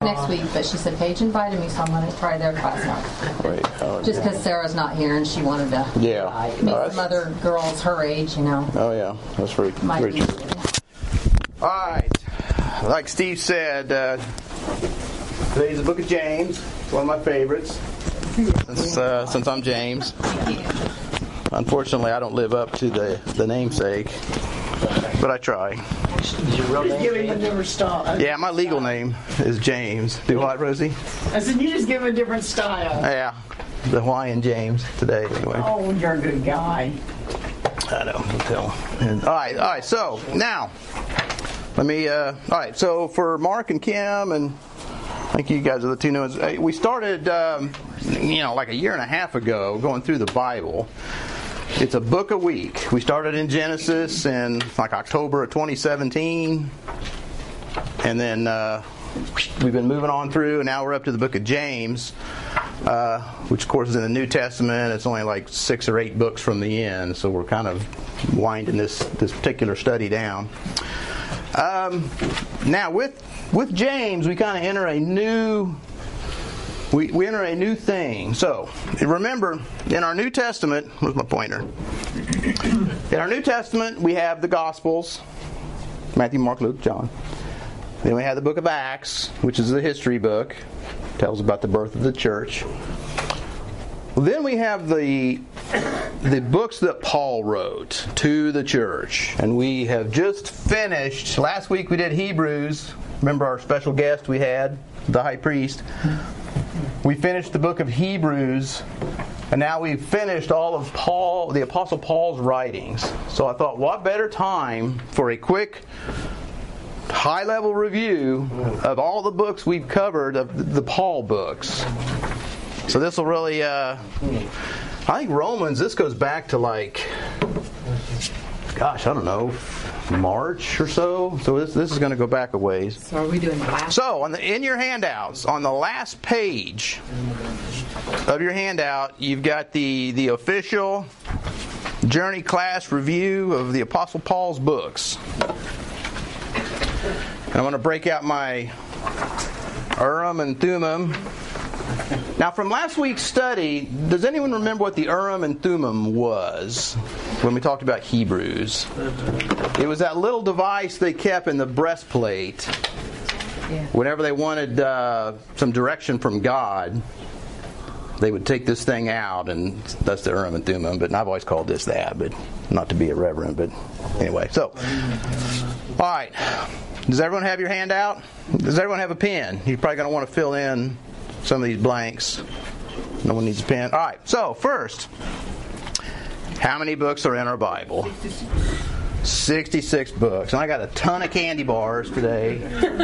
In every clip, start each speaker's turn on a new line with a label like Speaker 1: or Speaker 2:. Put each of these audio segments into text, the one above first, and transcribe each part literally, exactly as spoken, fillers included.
Speaker 1: next week, but she said Paige invited me, so I'm going to try their class out.
Speaker 2: Great. Oh,
Speaker 1: Just because Sarah's not here and she wanted to
Speaker 2: yeah.
Speaker 1: meet
Speaker 2: Oh,
Speaker 1: some other girls her age, you know.
Speaker 2: Oh, yeah. That's very,
Speaker 1: Might
Speaker 2: very
Speaker 1: be.
Speaker 2: true. All right. Like Steve said, uh, today's the book of James. It's one of my favorites since, uh, since I'm James. Unfortunately, I don't live up to the, the namesake, but I try.
Speaker 3: Is your real name? Give him a different style.
Speaker 2: Yeah, my legal name is James. Do what, Rosie?
Speaker 3: I said you just give him a different style.
Speaker 2: Yeah, the Hawaiian James today, anyway.
Speaker 3: Oh, you're a good guy.
Speaker 2: I know. Tell. And, all right, all right. So now, let me. Uh, all right. So for Mark and Kim, and I think you guys are the two new ones. We started, um, you know, like a year and a half ago, going through the Bible. It's a book a week. We started in Genesis in like October of twenty seventeen, and then uh, we've been moving on through, and now we're up to the book of James, uh, which of course is in the New Testament. It's only like six or eight books from the end, so we're kind of winding this this particular study down. Um, now with with James, we kind of enter a new. We, we enter a new thing. So, remember, in our New Testament, where's my pointer? In our New Testament, we have the Gospels, Matthew, Mark, Luke, John. Then we have the book of Acts, which is the history book. Tells about the birth of the church. Then we have the the books that Paul wrote to the church. And we have just finished, last week we did Hebrews. Remember our special guest we had, the high priest. We finished the book of Hebrews, and now we've finished all of Paul, the Apostle Paul's writings. So I thought, what better time for a quick, high-level review of all the books we've covered of the Paul books. So this will really, uh, I think Romans, this goes back to like, gosh, I don't know, March or so. So this this is going to go back a ways.
Speaker 1: So are we doing the last?
Speaker 2: So on the in your handouts, on the last page of your handout, you've got the the official Journey class review of the Apostle Paul's books. And I'm going to break out my Urim and Thummim. Now, from last week's study, does anyone remember what the Urim and Thummim was when we talked about Hebrews? It was that little device they kept in the breastplate whenever they wanted uh, some direction from God. They would take this thing out, and that's the Urim and Thummim. But I've always called this that, but not to be irreverent. But anyway, so all right. Does everyone have your handout? Does everyone have a pen? You're probably going to want to fill in some of these blanks. No one needs a pen. All right. So first, how many books are in our Bible? sixty-six books. And I got a ton of candy bars today.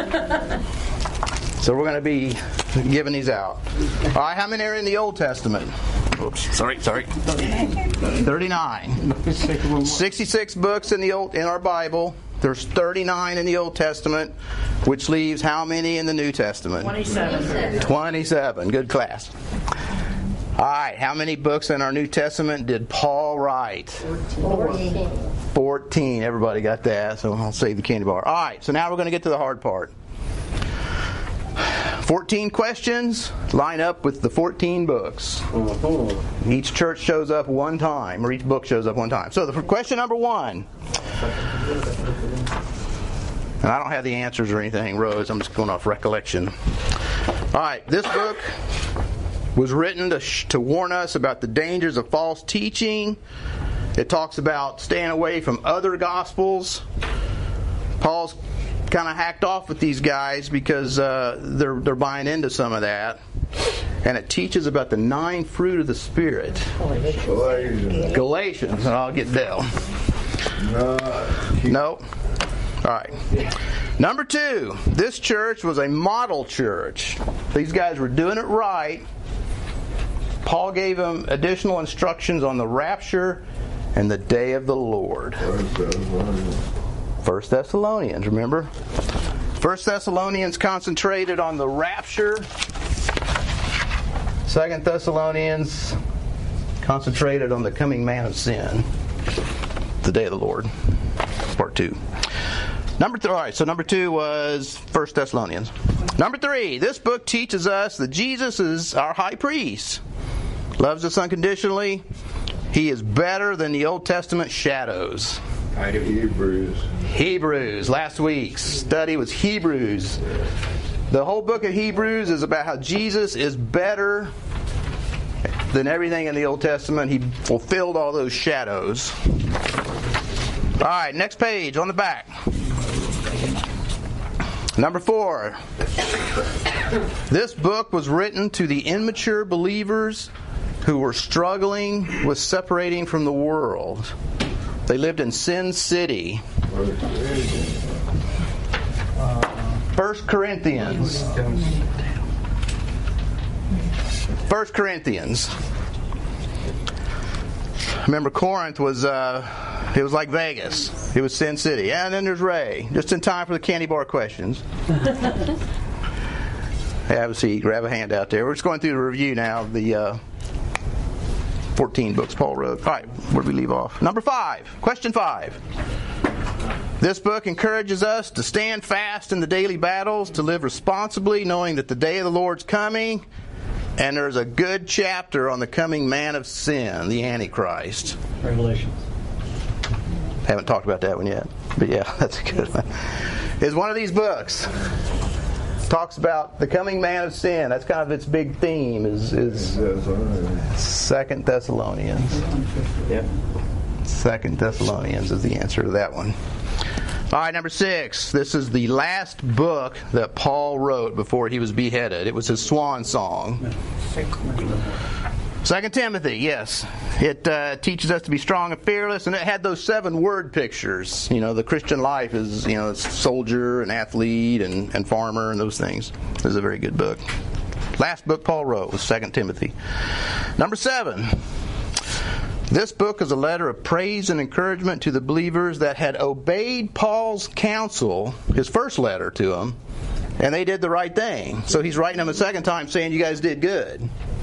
Speaker 2: So we're going to be giving these out. All right. How many are in the Old Testament? Oops. Sorry. Sorry. thirty-nine. sixty-six books in the old in our Bible. There's thirty-nine in the Old Testament, which leaves how many in the New Testament?
Speaker 3: twenty-seven.
Speaker 2: twenty-seven. Good class. All right. How many books in our New Testament did Paul write?
Speaker 1: fourteen.
Speaker 2: fourteen. Everybody got that, so I'll save the candy bar. All right. So now we're going to get to the hard part. fourteen questions line up with the fourteen books. Each church shows up one time, or each book shows up one time. So the question number one. And I don't have the answers or anything, Rose. I'm just going off recollection. All right. This book was written to, sh- to warn us about the dangers of false teaching. It talks about staying away from other gospels. Paul's kind of hacked off with these guys because uh, they're they're buying into some of that. And it teaches about the nine fruit of the Spirit. Galatians. Galatians. And I'll get Dell. No. Nope. All right. Number two, this church was a model church. These guys were doing it right. Paul gave them additional instructions on the rapture and the day of the Lord. First Thessalonians, remember? First Thessalonians concentrated on the rapture. Second Thessalonians concentrated on the coming man of sin. The day of the Lord. Part two. Number three. All right, so number two was First Thessalonians. Number three, this book teaches us that Jesus is our high priest. Loves us unconditionally. He is better than the Old Testament shadows.
Speaker 4: Hebrews.
Speaker 2: Hebrews. Last week's study was Hebrews. The whole book of Hebrews is about how Jesus is better than everything in the Old Testament. He fulfilled all those shadows. All right, next page on the back. Number four. This book was written to the immature believers who were struggling with separating from the world. They lived in Sin City. First Corinthians. First Corinthians. Remember, Corinth was uh, it was like Vegas. It was Sin City. And then there's Ray. Just in time for the candy bar questions. Have a seat. Grab a hand out there. We're just going through the review now of the uh, fourteen books Paul wrote. All right, where did we leave off? Number five. Question five. This book encourages us to stand fast in the daily battles, to live responsibly, knowing that the day of the Lord's coming. And there's a good chapter on the coming man of sin, the Antichrist.
Speaker 5: Revelation.
Speaker 2: Haven't talked about that one yet, but yeah, that's a good one. It's one of these books. Talks about the coming man of sin. That's kind of its big theme. Is is Second Thessalonians.
Speaker 5: Yep.
Speaker 2: Second Thessalonians is the answer to that one. All right, number six. This is the last book that Paul wrote before he was beheaded. It was his swan song. Second Timothy, yes. It uh, teaches us to be strong and fearless, and it had those seven word pictures. You know, the Christian life is, you know, soldier and athlete and, and farmer and those things. It was a very good book. Last book Paul wrote was Second Timothy. Number seven. This book is a letter of praise and encouragement to the believers that had obeyed Paul's counsel, his first letter to them, and they did the right thing. So he's writing them a second time saying, you guys did good.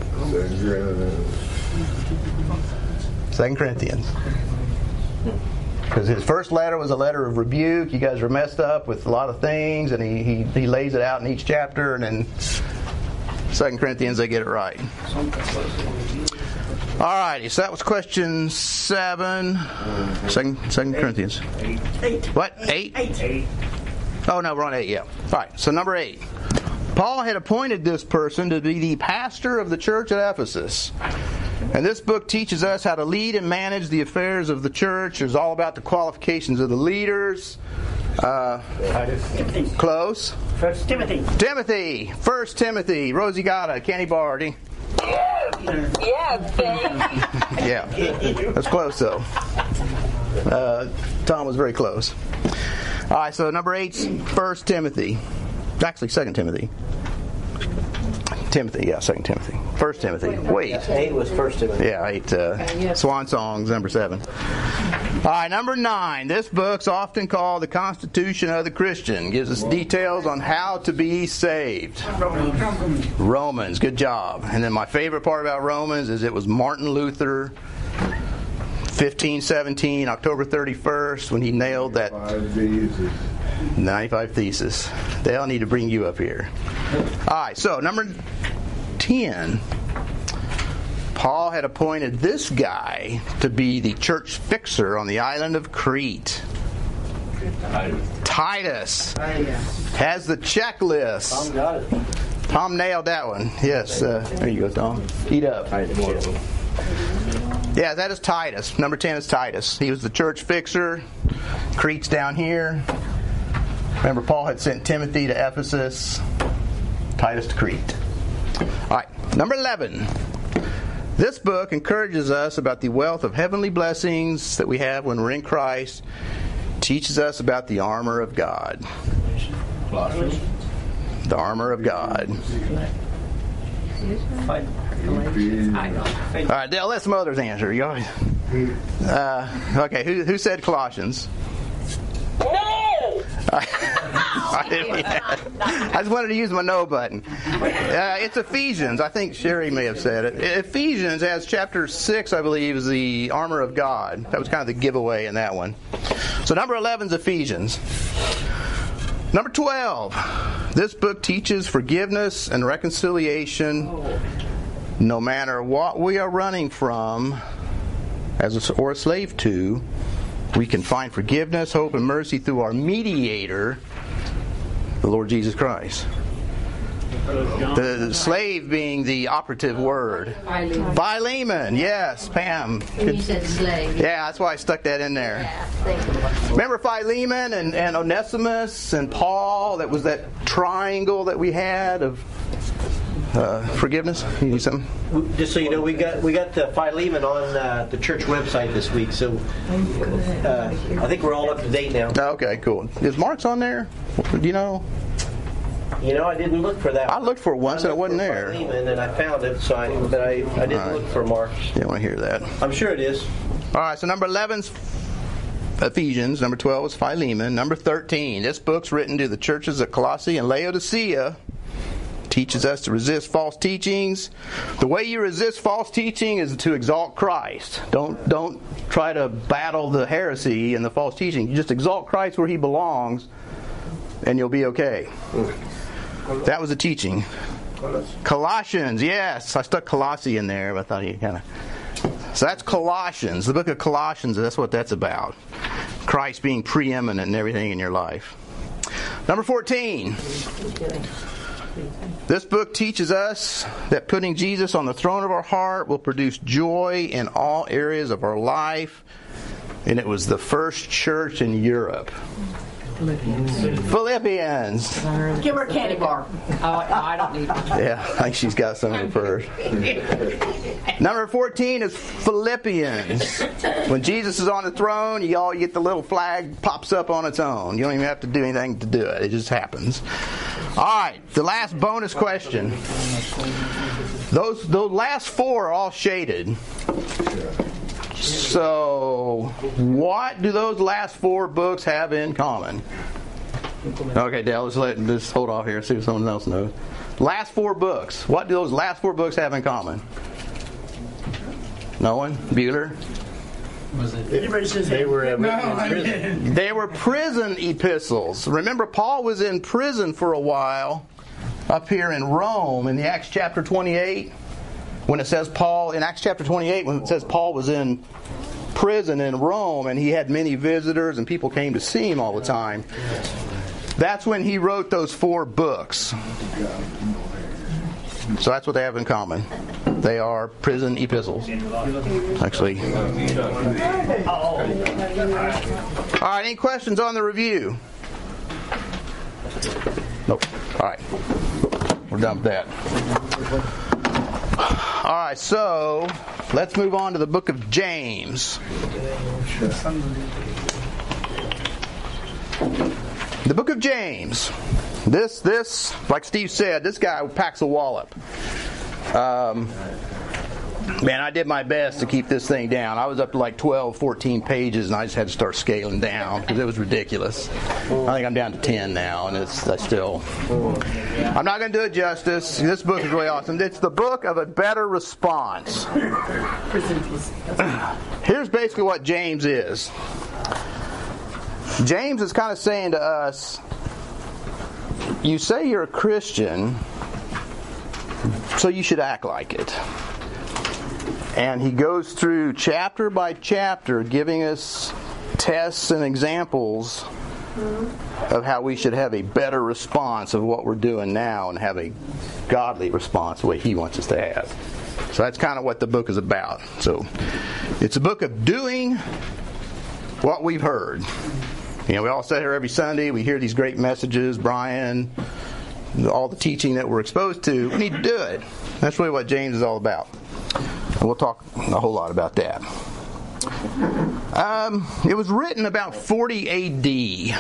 Speaker 2: Second Corinthians. Because his first letter was a letter of rebuke. You guys were messed up with a lot of things, and he, he, he lays it out in each chapter, and then Second Corinthians, they get it right. All righty, so that was question seven. Second, second Corinthians.
Speaker 3: Eight.
Speaker 2: What? Eight?
Speaker 3: Eight. Eight.
Speaker 2: Oh, no, we're on eight, yeah. All right, so number eight. Paul had appointed this person to be the pastor of the church at Ephesus. And this book teaches us how to lead and manage the affairs of the church. It's all about the qualifications of the leaders. Uh, close.
Speaker 3: First Timothy.
Speaker 2: Timothy. First Timothy. Rosie got a candy bar. Ding.
Speaker 6: Yeah,
Speaker 2: Yeah, that's close though. Uh, Tom was very close. All right, so number eight's First Timothy. Actually, Second Timothy. Timothy, yeah, Second Timothy. First Timothy. Wait.
Speaker 5: Eight was First Timothy.
Speaker 2: Yeah, eight. Uh, Swan Songs, number seven. All right, number nine. This book's often called the Constitution of the Christian. Gives us details on how to be saved. Romans, good job. And then my favorite part about Romans is it was Martin Luther, fifteen seventeen, October thirty-first, when he nailed that ninety-five thesis. They all need to bring you up here. All right, so number ten. Paul had appointed this guy to be the church fixer on the island of Crete. Titus. Titus has the checklist.
Speaker 5: Tom got it.
Speaker 2: Tom nailed that one. Yes. Uh, there you go, Tom. Eat up. Yeah, that is Titus. Number ten is Titus. He was the church fixer. Crete's down here. Remember, Paul had sent Timothy to Ephesus. Titus to Crete. All right, number eleven. This book encourages us about the wealth of heavenly blessings that we have when we're in Christ. Teaches us about the armor of God. The armor of God. All right, Dale, let some others answer. You know? uh, okay, who, who said Colossians? I, didn't, I just wanted to use my no button. Uh, it's Ephesians. I think Sherry may have said it. Ephesians has chapter six, I believe, is the armor of God. That was kind of the giveaway in that one. So number eleven is Ephesians. Number twelve. This book teaches forgiveness and reconciliation no matter what we are running from as a, or a slave to. We can find forgiveness, hope, and mercy through our mediator, the Lord Jesus Christ. The slave being the operative word.
Speaker 1: Philemon.
Speaker 2: Philemon, yes, Pam.
Speaker 4: You said slave.
Speaker 2: Yeah, that's why I stuck that in there.
Speaker 4: Yeah, thank you.
Speaker 2: Remember Philemon and, and Onesimus and Paul? That was that triangle that we had of uh, forgiveness. You need something?
Speaker 5: Just so you know, we got we got the Philemon on uh, the church website this week, so uh, I think we're all up to date now.
Speaker 2: Okay, cool. Is Mark's on there? Do you know?
Speaker 5: You know, I didn't look for that.
Speaker 2: I looked for it once
Speaker 5: I
Speaker 2: and it wasn't there.
Speaker 5: Philemon, and I found it, so I, but I, I didn't
Speaker 2: All right.
Speaker 5: look for Mark.
Speaker 2: You don't want to hear that.
Speaker 5: I'm sure it is.
Speaker 2: All right, so number eleven's Ephesians. Number twelve is Philemon. Number thirteen, this book's written to the churches of Colossae and Laodicea. Teaches us to resist false teachings. The way you resist false teaching is to exalt Christ. Don't don't try to battle the heresy and the false teaching. You just exalt Christ where He belongs, and you'll be okay. That was the teaching. Colossians, yes. I stuck Colossae in there, but I thought you kind of... So that's Colossians. The book of Colossians, that's what that's about. Christ being preeminent in everything in your life. Number fourteen. This book teaches us that putting Jesus on the throne of our heart will produce joy in all areas of our life. And it was the first church in Europe. Philippians. Philippians.
Speaker 3: Give her a candy bar.
Speaker 1: Oh, I don't need one.
Speaker 2: Yeah, I think she's got some in her purse. Number fourteen is Philippians. When Jesus is on the throne, you all get the little flag pops up on its own. You don't even have to do anything to do it. It just happens. All right, the last bonus question. Those those last four are all shaded. So, what do those last four books have in common? Okay, Dale, let's, let, let's hold off here and see if someone else knows. Last four books. What do those last four books have in common? No one? Bueller?
Speaker 5: They were uh, in prison.
Speaker 2: They were prison epistles. Remember, Paul was in prison for a while up here in Rome in the Acts chapter twenty-eight. When it says Paul, in Acts chapter twenty-eight, when it says Paul was in prison in Rome and he had many visitors and people came to see him all the time, that's when he wrote those four books. So that's what they have in common. They are prison epistles. Actually. All right, any questions on the review? Nope. All right. We're done with that. All right, so let's move on to the book of James. The book of James. This, this, like Steve said, this guy packs a wallop. Um, man, I did my best to keep this thing down. I was up to like twelve, fourteen pages, and I just had to start scaling down because it was ridiculous. I think I'm down to ten now, and it's I still... I'm not going to do it justice. This book is really awesome. It's the book of a better response. Here's basically what James is. James is kind of saying to us, you say you're a Christian, so you should act like it. And he goes through chapter by chapter giving us tests and examples of how we should have a better response of what we're doing now and have a godly response the way he wants us to have. So that's kind of what the book is about. So it's a book of doing what we've heard. You know, we all sit here every Sunday, we hear these great messages, Brian, all the teaching that we're exposed to. We need to do it. That's really what James is all about. And we'll talk a whole lot about that. Um, it was written about forty A D.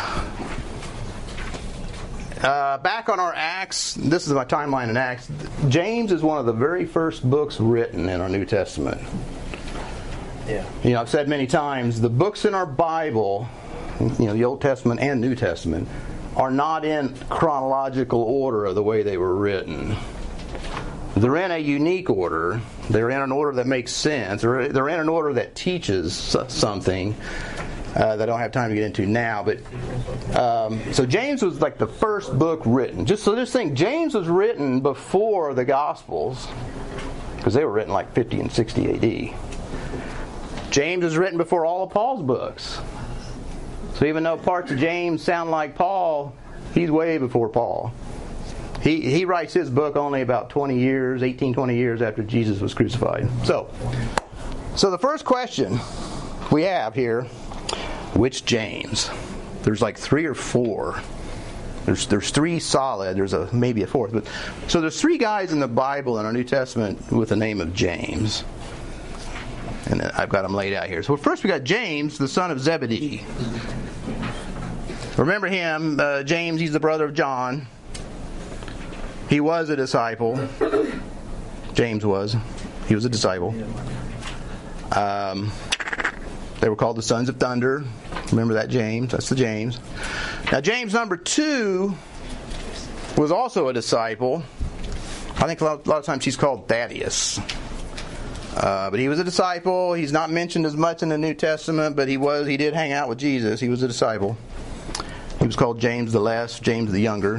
Speaker 2: Uh, back on our Acts, this is my timeline in Acts, James is one of the very first books written in our New Testament.
Speaker 5: Yeah.
Speaker 2: You know, I've said many times, the books in our Bible, you know, the Old Testament and New Testament, are not in chronological order of the way they were written. They're in a unique order. They're in an order that makes sense. They're, they're in an order that teaches something. uh, that I don't have time to get into now. But um, so James was like the first book written. Just so this thing, James was written before the Gospels, because they were written like fifty and sixty A D. James was written before all of Paul's books. So even though parts of James sound like Paul, he's way before Paul. He he writes his book only about twenty years, eighteen, twenty years after Jesus was crucified. So, so the first question we have here, which James? There's like three or four. There's there's three solid. There's a maybe a fourth. But so there's three guys in the Bible in our New Testament with the name of James. And I've got them laid out here. So first we got James, the son of Zebedee. Remember him, uh, James, he's the brother of John. He was a disciple. James was. He was a disciple. Um, they were called the sons of thunder. Remember that James? That's the James. Now James number two was also a disciple. I think a lot, a lot of times he's called Thaddeus. Uh, but he was a disciple. He's not mentioned as much in the New Testament, but he was. He did hang out with Jesus. He was a disciple. He was called James the Less, James the Younger.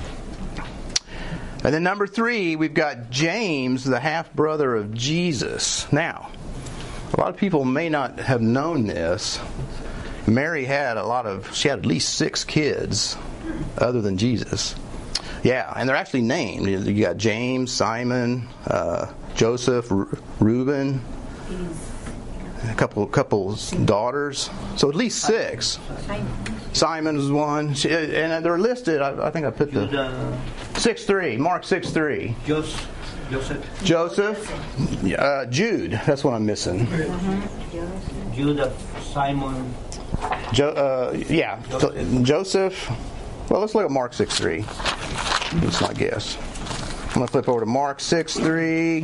Speaker 2: And then number three, we've got James, the half-brother of Jesus. Now, a lot of people may not have known this. Mary had a lot of, she had at least six kids other than Jesus. Yeah, and they're actually named. You got James, Simon, uh, Joseph, R- Reuben, a couple couple daughters. So at least six. Simon was one, she, and they're listed. I, I think I put the six three. Mark six three.
Speaker 5: Joseph.
Speaker 2: Joseph, uh, Jude. That's what I'm missing.
Speaker 5: Judah, Simon.
Speaker 2: Jo, uh, yeah, so, Joseph. Well, let's look at Mark six three. That's my guess. I'm going to flip over to Mark six three.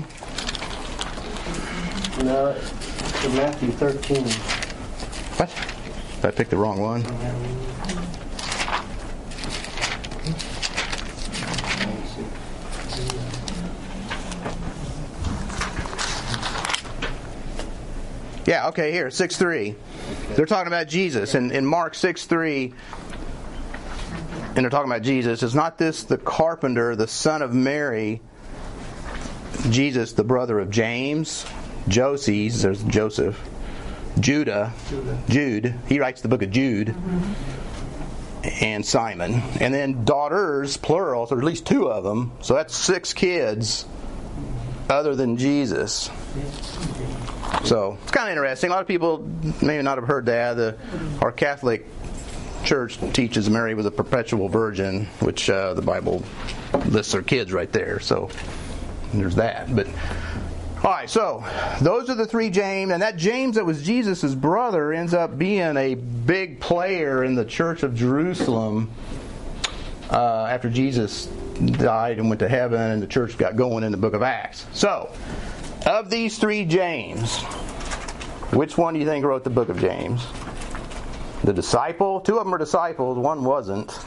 Speaker 5: No, it's Matthew thirteen.
Speaker 2: What? Did I pick the wrong one? Yeah, okay, here, six three. They're talking about Jesus. And in Mark six three, and they're talking about Jesus, is not this the carpenter, the son of Mary, Jesus, the brother of James, Joses, there's Joseph, Judah, Judah, Jude, he writes the book of Jude, mm-hmm. and Simon. And then daughters, plural, so at least two of them, so that's six kids other than Jesus. So it's kind of interesting. A lot of people may not have heard that. The, our Catholic Church teaches Mary was a perpetual virgin, which uh, the Bible lists her kids right there. So there's that. But all right, so those are the three James, and that James that was Jesus' brother ends up being a big player in the Church of Jerusalem uh, after Jesus died and went to heaven, and the church got going in the book of Acts. So, of these three James, which one do you think wrote the book of James? The disciple? Two of them are disciples, one wasn't.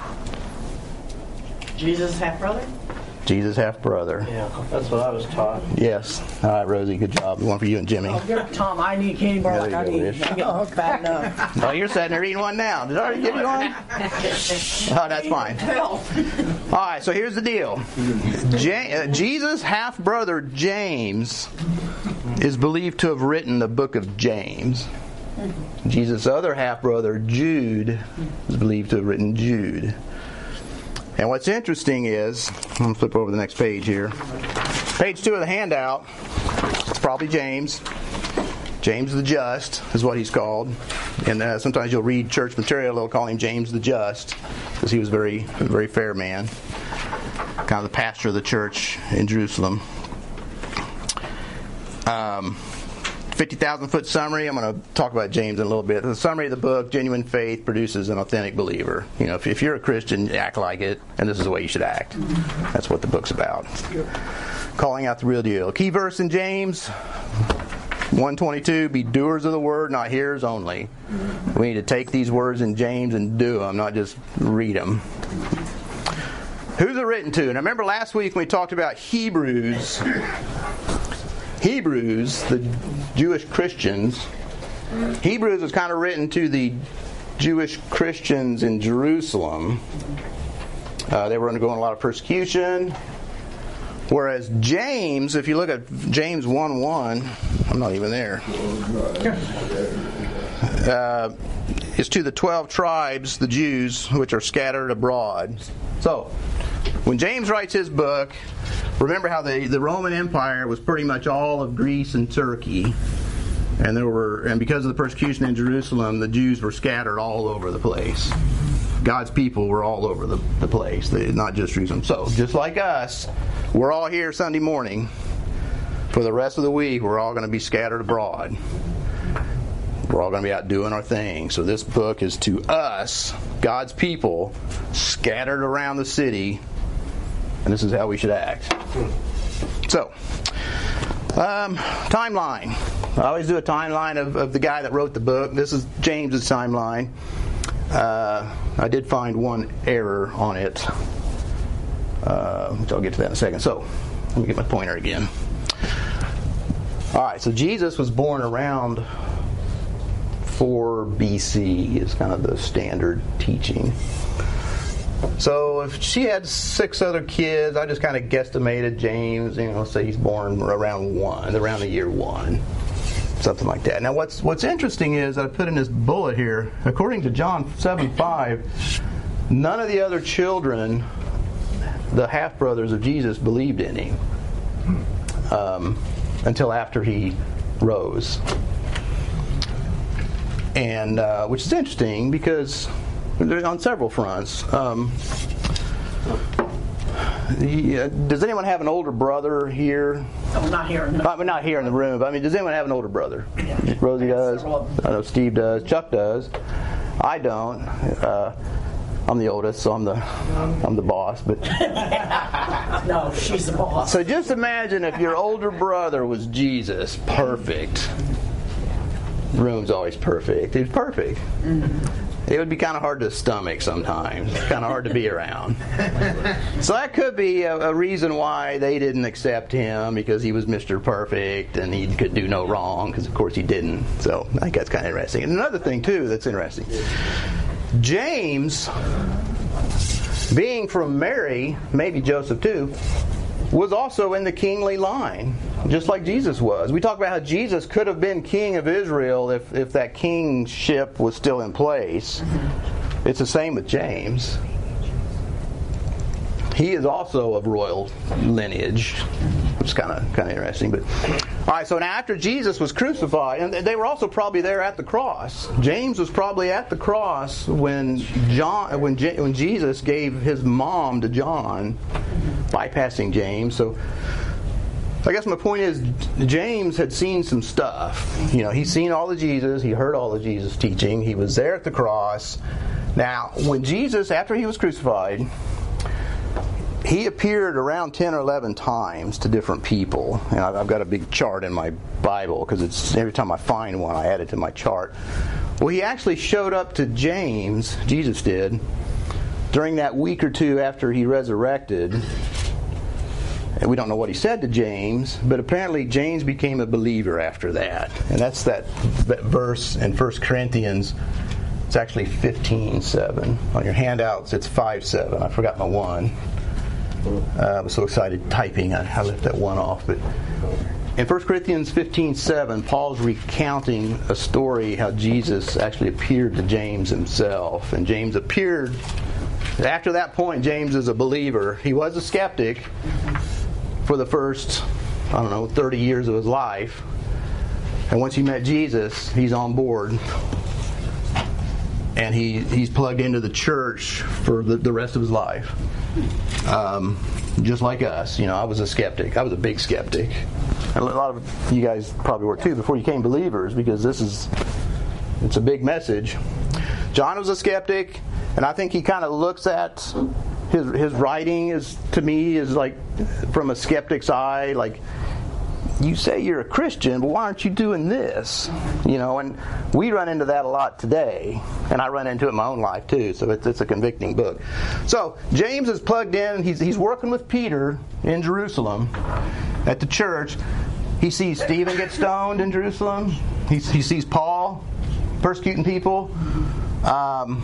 Speaker 3: Jesus' half-brother?
Speaker 2: Jesus' half-brother.
Speaker 5: Yeah, that's what I was taught.
Speaker 2: Yes. All right, Rosie, good job. One for you and Jimmy.
Speaker 3: Oh, give Tom, I need candy bar like
Speaker 2: There
Speaker 3: I
Speaker 2: you go,
Speaker 3: need.
Speaker 2: Rich.
Speaker 3: I'm getting bad enough.
Speaker 2: Oh, you're sitting there eating one now. Did I already give you one? Oh, that's fine. All right, so here's the deal. Ja- uh, Jesus' half-brother, James, is believed to have written the book of James. Jesus' other half-brother, Jude, is believed to have written Jude. And what's interesting is, I'm going to flip over the next page here. Page two of the handout, it's probably James. James the Just is what he's called. And uh, sometimes you'll read church material, they'll call him James the Just, because he was very, a very fair man. Kind of the pastor of the church in Jerusalem. Um... fifty thousand foot summary. I'm going to talk about James in a little bit. The summary of the book: genuine faith produces an authentic believer. You know, if, if you're a Christian, act like it, and this is the way you should act. That's what the book's about. Calling out the real deal. Key verse in James one twenty-two: be doers of the word, not hearers only. We need to take these words in James and do them, not just read them. Who's it written to? And I remember last week when we talked about Hebrews. Hebrews, the Jewish Christians, Hebrews was kind of written to the Jewish Christians in Jerusalem. Uh, they were undergoing a lot of persecution. Whereas James, if you look at James one one, I'm not even there, uh, is to the twelve tribes, the Jews, which are scattered abroad. So, when James writes his book, remember how the, the Roman Empire was pretty much all of Greece and Turkey. And there were, and because of the persecution in Jerusalem, the Jews were scattered all over the place. God's people were all over the, the place, they, not just Jerusalem. So, just like us, we're all here Sunday morning. For the rest of the week, we're all going to be scattered abroad. We're all going to be out doing our thing. So this book is to us, God's people, scattered around the city, and this is how we should act. So, um, timeline. I always do a timeline of, of the guy that wrote the book. This is James's timeline. Uh, I did find one error on it, uh, which I'll get to that in a second. So, let me get my pointer again. All right, so Jesus was born around four B C is kind of the standard teaching. So if she had six other kids, I just kind of guesstimated James, you know, say he's born around one, around the year one. Something like that. Now what's what's interesting is I put in this bullet here, according to John seven five, none of the other children, the half-brothers of Jesus, believed in him um, until after he rose. And uh, which is interesting because on several fronts. Um, yeah, does anyone have an older brother here?
Speaker 3: I'm not here. No.
Speaker 2: I mean, not here in the room, but I mean, does anyone have an older brother?
Speaker 3: Yeah.
Speaker 2: Rosie does. I know Steve does. Chuck does. I don't. Uh, I'm the oldest, so I'm the I'm the boss. But
Speaker 3: No, she's the boss.
Speaker 2: so just imagine if your older brother was Jesus, perfect. Room's always perfect. He's perfect. Mm-hmm. It would be kind of hard to stomach sometimes. Kind of hard to be around. So that could be a, a reason why they didn't accept him, because he was Mister Perfect and he could do no wrong, because of course he didn't. So I think that's kind of interesting. And another thing too that's interesting. James, being from Mary, maybe Joseph too, was also in the kingly line, just like Jesus was. We talk about how Jesus could have been king of Israel if, if that kingship was still in place. It's the same with James. He is also of royal lineage, which is kind of kind of interesting. But all right, so now after Jesus was crucified, and they were also probably there at the cross. James was probably at the cross when John, when Je- when Jesus gave his mom to John, bypassing James. So I guess my point is, James had seen some stuff. You know, he's seen all of Jesus. He heard all of Jesus' teaching. He was there at the cross. Now, when Jesus, after he was crucified, he appeared around ten or eleven times to different people. And I've got a big chart in my Bible, because it's every time I find one, I add it to my chart. Well, he actually showed up to James, Jesus did, during that week or two after he resurrected. And we don't know what he said to James, but apparently James became a believer after that. And that's that, that verse in First Corinthians. It's actually fifteen seven. On your handouts, it's five seven. I forgot my one. Uh, I was so excited typing, I, I left that one off. But in First Corinthians fifteen seven, Paul's recounting a story how Jesus actually appeared to James himself. And James appeared. After that point, James is a believer. He was a skeptic for the first, I don't know, thirty years of his life. And once he met Jesus, he's on board. And he, he's plugged into the church for the, the rest of his life. Um, just like us. You know, I was a skeptic. I was a big skeptic. And a lot of you guys probably were too before you became believers, because this is, it's a big message. John was a skeptic, and I think he kind of looks at his his writing is, to me, is like from a skeptic's eye, like, you say you're a Christian, but why aren't you doing this? You know, and we run into that a lot today, and I run into it in my own life too. So it's, it's a convicting book. So James is plugged in. He's he's working with Peter in Jerusalem at the church. He sees Stephen get stoned in Jerusalem. he, he sees Paul persecuting people. Um,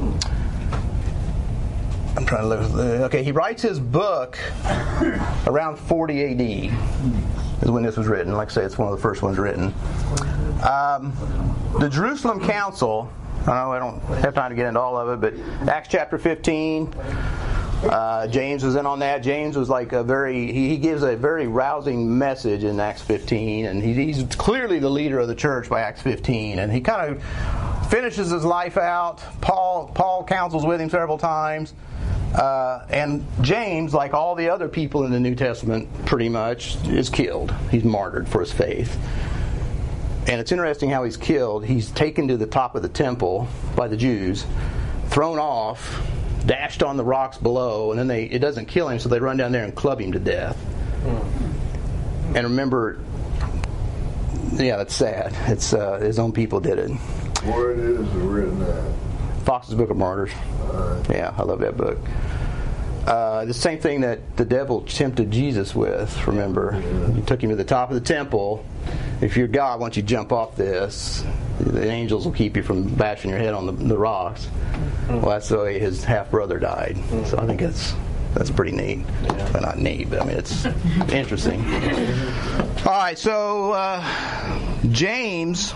Speaker 2: I'm trying to look. Okay, he writes his book around forty A D is when this was written. Like I say, it's one of the first ones written. Um, the Jerusalem Council, I know I don't have time to get into all of it, but Acts chapter fifteen, uh, James was in on that. James was like a very, he, he gives a very rousing message in Acts fifteen, and he, he's clearly the leader of the church by Acts fifteen, and he kind of finishes his life out. Paul, Paul counsels with him several times. Uh, and James, like all the other people in the New Testament, pretty much, is killed. He's martyred for his faith. And it's interesting how he's killed. He's taken to the top of the temple by the Jews, thrown off, dashed on the rocks below, and then they it doesn't kill him, so they run down there and club him to death. Mm. And remember, yeah, that's sad. It's uh, his own people did it.
Speaker 7: Where it is written at?
Speaker 2: Fox's Book of Martyrs. Uh, yeah, I love that book. Uh, the same thing that the devil tempted Jesus with, remember. Yeah. He took him to the top of the temple. If you're God, why don't you jump off this? The angels will keep you from bashing your head on the, the rocks. Mm. Well, that's the way his half-brother died. Mm. So I think that's that's pretty neat. Yeah. Well, not neat, but I mean, it's interesting. All right, so uh, James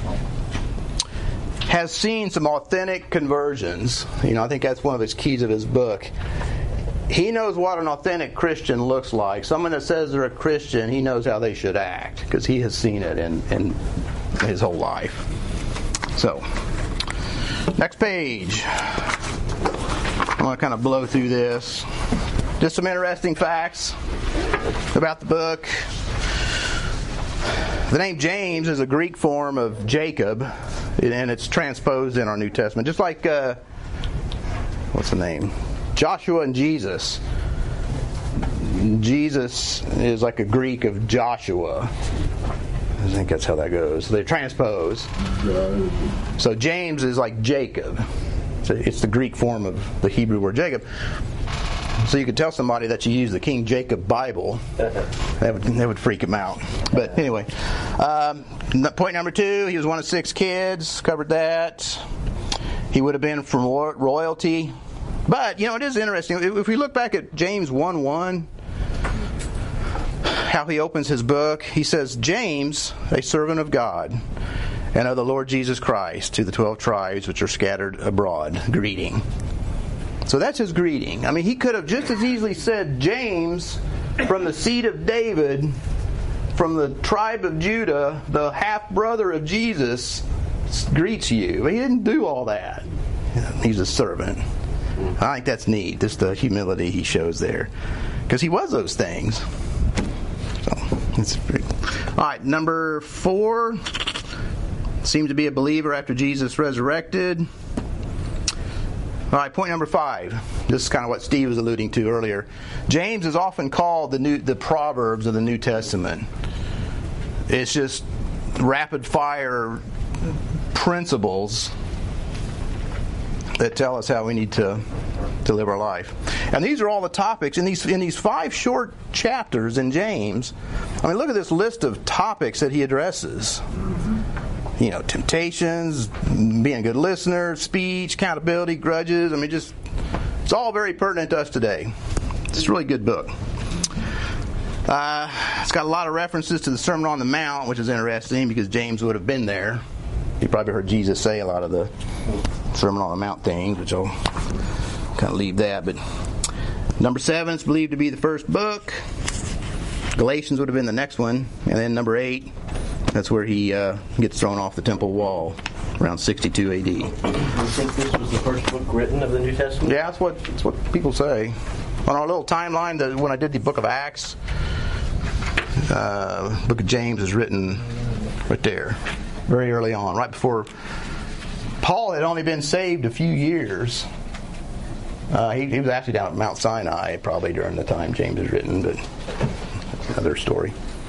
Speaker 2: has seen some authentic conversions. You know, I think that's one of his keys of his book. He knows what an authentic Christian looks like. Someone that says they're a Christian, he knows how they should act because he has seen it in, in his whole life. So, next page. I'm going to kind of blow through this. Just some interesting facts about the book. The name James is a Greek form of Jacob, and it's transposed in our New Testament. Just like, uh, what's the name? Joshua and Jesus. Jesus is like a Greek of Joshua. I think that's how that goes. They transpose. So James is like Jacob. So it's the Greek form of the Hebrew word Jacob. So you could tell somebody that you use the King Jacob Bible. That would, that would freak him out. But anyway, um, point number two, he was one of six kids. Covered that. He would have been from royalty. But, you know, it is interesting. If we look back at James one one, how he opens his book, he says, James, a servant of God, and of the Lord Jesus Christ, to the twelve tribes which are scattered abroad, greeting. So that's his greeting. I mean, he could have just as easily said, James, from the seed of David, from the tribe of Judah, the half-brother of Jesus, greets you. But he didn't do all that. He's a servant. I think that's neat, just the humility he shows there. Because he was those things. So, it's pretty... All right, number four. Seemed to be a believer after Jesus resurrected. All right, point number five. This is kind of what Steve was alluding to earlier. James is often called the new, the Proverbs of the New Testament. It's just rapid-fire principles that tell us how we need to, to live our life. And these are all the topics in these in these five short chapters in James. I mean, look at this list of topics that he addresses. You know, temptations, being a good listener, speech, accountability, grudges. I mean, just it's all very pertinent to us today. It's a really good book. Uh, it's got a lot of references to the Sermon on the Mount, which is interesting because James would have been there. He probably heard Jesus say a lot of the Sermon on the Mount things, which I'll kind of leave that. But number seven is believed to be the first book. Galatians would have been the next one. And then number eight, that's where he uh, gets thrown off the temple wall around sixty-two A D.
Speaker 5: You think this was the first book written of the New Testament?
Speaker 2: Yeah, that's what that's what people say. On our little timeline, the, when I did the book of Acts, uh, book of James is written right there, very early on, right before Paul had only been saved a few years. Uh, he, he was actually down at Mount Sinai probably during the time James is written, but that's another story.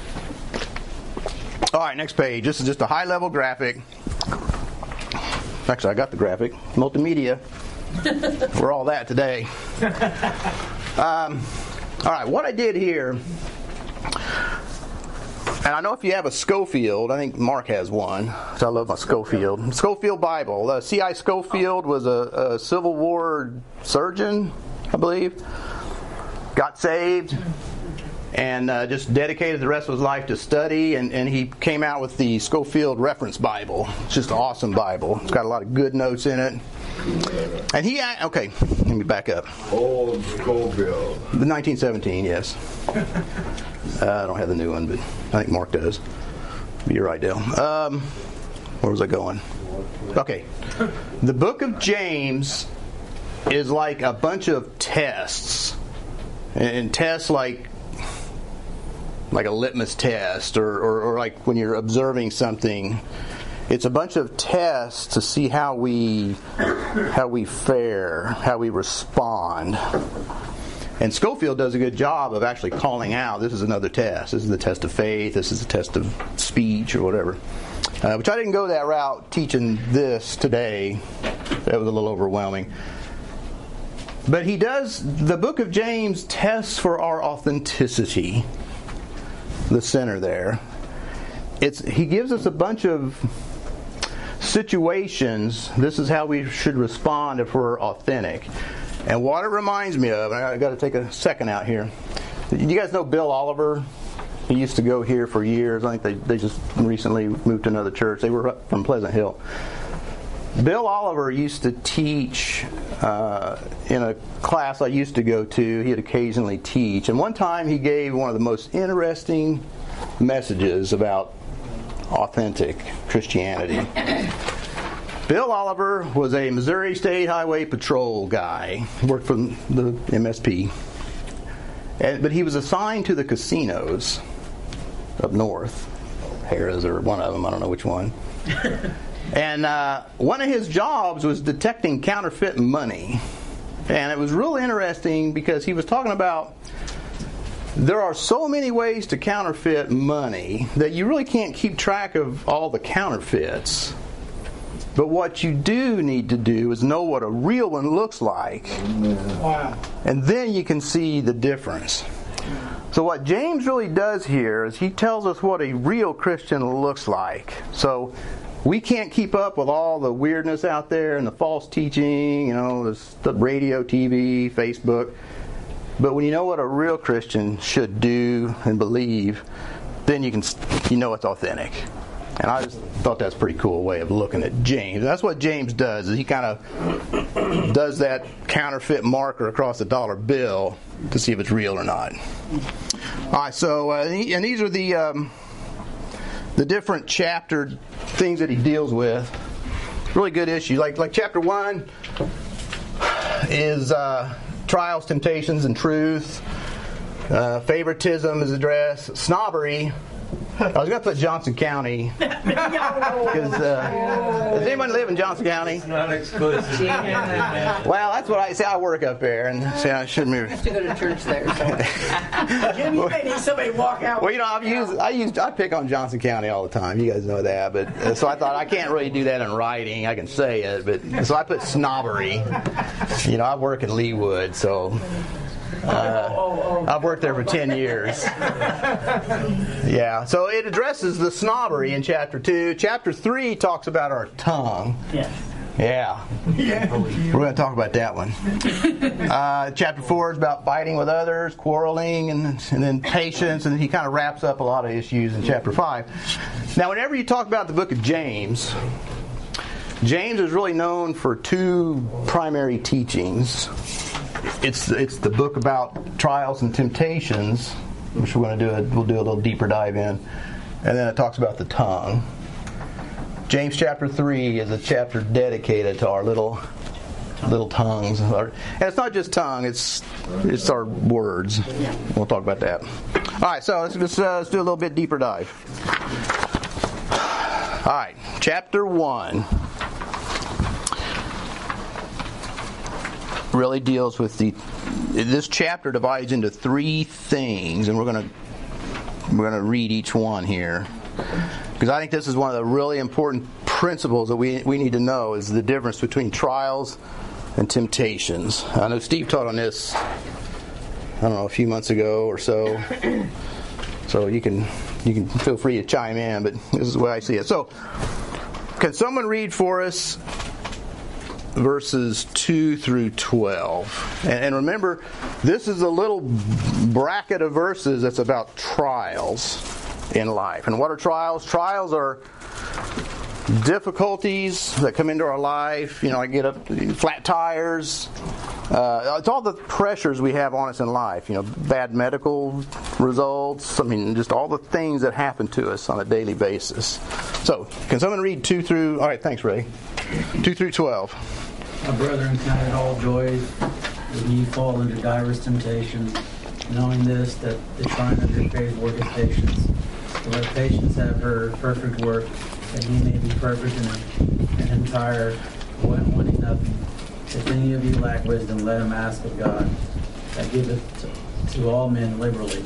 Speaker 2: All right, next page. This is just a high-level graphic. Actually, I got the graphic. Multimedia. We're all that today. Um, all right, what I did here, And I know if you have a Schofield, I think Mark has one, so I love my Schofield. Schofield Bible. Uh, C I Schofield was a, a Civil War surgeon, I believe. Got saved and uh, just dedicated the rest of his life to study. And, and he came out with the Schofield Reference Bible. It's just an awesome Bible. It's got a lot of good notes in it. And he, okay, let me back up.
Speaker 7: Old Schofield.
Speaker 2: The nineteen seventeen, yes. Uh, I don't have the new one, but I think Mark does. You're right, Dale. Um, where was I going? Okay. The book of James is like a bunch of tests. And tests like like a litmus test or, or, or like when you're observing something. It's a bunch of tests to see how we how we fare, how we respond. And Schofield does a good job of actually calling out, this is another test. This is the test of faith. This is the test of speech or whatever. Uh, which I didn't go that route teaching this today. That was a little overwhelming. But he does, the book of James tests for our authenticity. The center there. It's he gives us a bunch of situations. This is how we should respond if we're authentic. And what it reminds me of, and I got to take a second out here. You guys know Bill Oliver? He used to go here for years. I think they, they just recently moved to another church. They were up from Pleasant Hill. Bill Oliver used to teach uh, in a class I used to go to. He'd occasionally teach. And one time he gave one of the most interesting messages about authentic Christianity. Bill Oliver was a Missouri State Highway Patrol guy. He worked for the M S P. And, but he was assigned to the casinos up north. Harrah's or one of them, I don't know which one. And uh, one of his jobs was detecting counterfeit money. And it was real interesting because he was talking about there are so many ways to counterfeit money that you really can't keep track of all the counterfeits. But what you do need to do is know what a real one looks like. Wow. And then you can see the difference. So what James really does here is he tells us what a real Christian looks like. So we can't keep up with all the weirdness out there and the false teaching, you know, the radio, T V, Facebook. But when you know what a real Christian should do and believe, then you can you know it's authentic. And I just thought that's a pretty cool way of looking at James. That's what James does, is he kind of does that counterfeit marker across the dollar bill to see if it's real or not. All right, so, uh, and these are the um, the different chapter things that he deals with. Really good issue. Like, like chapter one is uh, trials, temptations, and truth. Uh, favoritism is addressed. Snobbery. I was going to put Johnson County because uh, does anybody live in Johnson County?
Speaker 8: It's not exclusive.
Speaker 2: Well, that's what I say. I work up there, and say I shouldn't move.
Speaker 1: I have to go to church there. So.
Speaker 3: Jim, you may need somebody to walk out.
Speaker 2: Well, you know, I've used, I used, I pick on Johnson County all the time. You guys know that, but uh, so I thought I can't really do that in writing. I can say it, but so I put snobbery. You know, I work in Leawood, so. Uh, oh, oh, oh. I've worked there for ten years. Yeah, so it addresses the snobbery in chapter two. Chapter three talks about our tongue.
Speaker 3: Yeah.
Speaker 2: Yeah. yeah. We're going to talk about that one. Uh, chapter four is about fighting with others, quarreling, and, and then patience, and then he kind of wraps up a lot of issues in chapter five. Now, whenever you talk about the book of James, James is really known for two primary teachings. It's it's the book about trials and temptations, which we're going to do a, we'll do a little deeper dive in, and then it talks about the tongue. James chapter three is a chapter dedicated to our little little tongues, and it's not just tongue; it's it's our words. We'll talk about that. All right, so let's just uh, let's do a little bit deeper dive. All right, chapter one. Really deals with the this chapter divides into three things, and we're going to we're going to read each one here because I think this is one of the really important principles that we we need to know is the difference between trials and temptations. I know Steve taught on this I don't know a few months ago or so, So you can you can feel free to chime in, but this is the way I see it. So, can someone read for us verses two through twelve? And, and remember, this is a little bracket of verses that's about trials in life. And what are trials? Trials are difficulties that come into our life. You know, I get up, flat tires. Uh, it's all the pressures we have on us in life. You know, bad medical results. I mean, just all the things that happen to us on a daily basis. So, can someone read two through? All right, thanks, Ray. Two through twelve.
Speaker 8: My brethren, count it all joy when ye fall into divers temptations, knowing this, that the trying of your faith worketh patience. So let patience have her perfect work, that ye may be perfect and, and entire, wanting nothing. If any of you lack wisdom, let him ask of God, that giveth to, to all men liberally,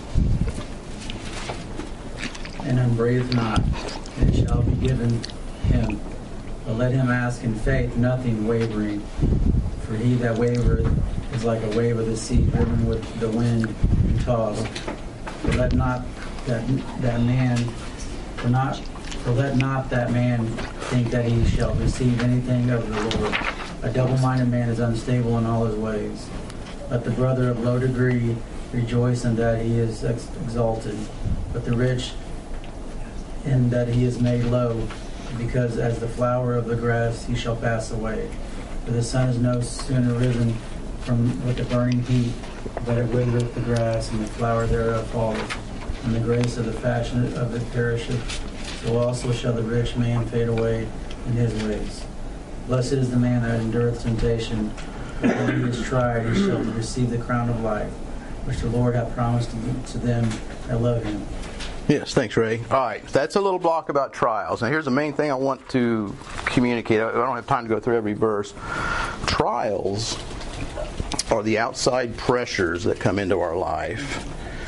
Speaker 8: and upbraideth not, and it shall be given him. But let him ask in faith, nothing wavering. For he that wavereth is like a wave of the sea, driven with the wind and tossed. For let not that that man, for not, for let not that man think that he shall receive anything of the Lord. A double-minded man is unstable in all his ways. Let the brother of low degree rejoice in that he is ex- exalted, but the rich in that he is made low, because as the flower of the grass he shall pass away. For the sun is no sooner risen from with the burning heat, but it withereth the grass, and the flower thereof falleth, and the grace of the fashion of it perisheth. So also shall the rich man fade away in his ways. Blessed is the man that endureth temptation, for when he is tried, he shall receive the crown of life, which the Lord hath promised to them that love him.
Speaker 2: Yes, thanks, Ray. All right, that's a little block about trials. Now, here's the main thing I want to communicate. I don't have time to go through every verse. Trials are the outside pressures that come into our life.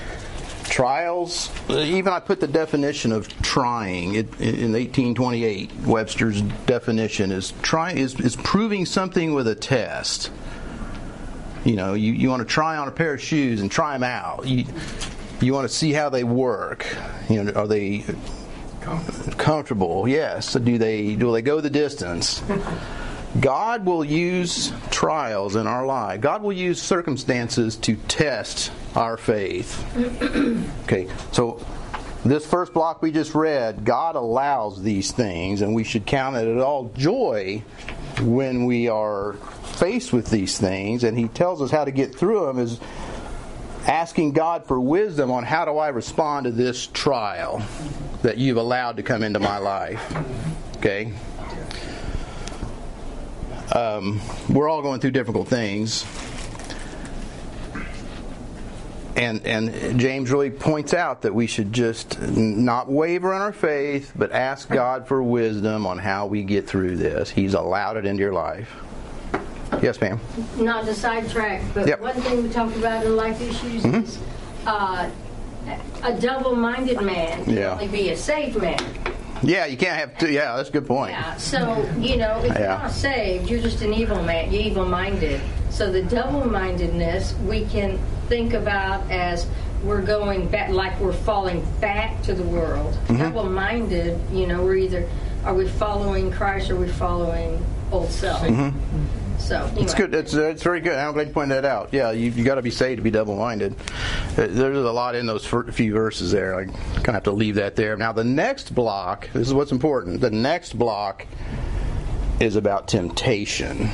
Speaker 2: Trials, even I put the definition of trying it, in eighteen twenty-eight. Webster's definition is try is, is proving something with a test. You know, you, you want to try on a pair of shoes and try them out. You, you want to see how they work. You know, are they comfortable? comfortable? Yes. Do they do they go the distance? God will use trials in our life. God will use circumstances to test our faith. Okay, so this first block we just read, God allows these things, and we should count it all joy when we are faced with these things, and He tells us how to get through them is asking God for wisdom on how do I respond to this trial that you've allowed to come into my life. Okay? Um, we're all going through difficult things. And and James really points out that we should just not waver in our faith, but ask God for wisdom on how we get through this. He's allowed it into your life. Yes, ma'am?
Speaker 4: Not to sidetrack, but
Speaker 2: yep.
Speaker 4: One thing we talk about in life issues mm-hmm. is uh, a double-minded man can
Speaker 2: yeah.
Speaker 4: only be a saved man.
Speaker 2: Yeah, you can't have two. Yeah, that's a good point.
Speaker 4: Yeah, so, you know, if yeah. you're not saved, you're just an evil man. You're evil-minded. So the double-mindedness we can think about as we're going back, like we're falling back to the world. Mm-hmm. Double-minded, you know, we're either, are we following Christ or are we following old self? Mm-hmm. So, anyway. It's good.
Speaker 2: It's, it's very good. I'm glad you pointed that out. Yeah, you you got to be saved to be double-minded. There's a lot in those few verses there. I kind of have to leave that there. Now, the next block, this is what's important. The next block is about temptation.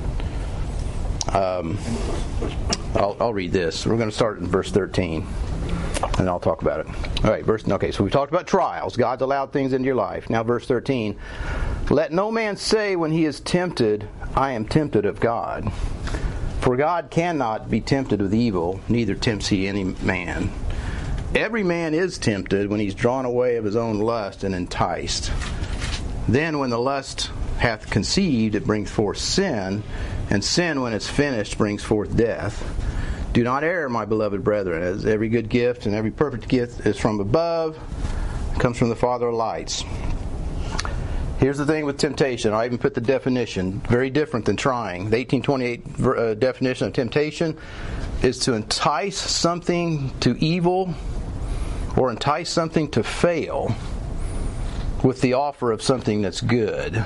Speaker 2: Um, I'll, I'll read this. We're going to start in verse thirteen, and I'll talk about it. All right, verse. Okay, so we talked about trials. God's allowed things into your life. Now, verse thirteen. Let no man say when he is tempted, I am tempted of God. For God cannot be tempted with evil, neither tempts he any man. Every man is tempted when he's drawn away of his own lust and enticed. Then when the lust hath conceived, it brings forth sin, and sin, when it's finished, brings forth death. Do not err, my beloved brethren, as every good gift and every perfect gift is from above, comes from the Father of lights. Here's the thing with temptation. I even put the definition, very different than trying. The eighteen twenty-eight uh, definition of temptation is to entice something to evil or entice something to fail with the offer of something that's good.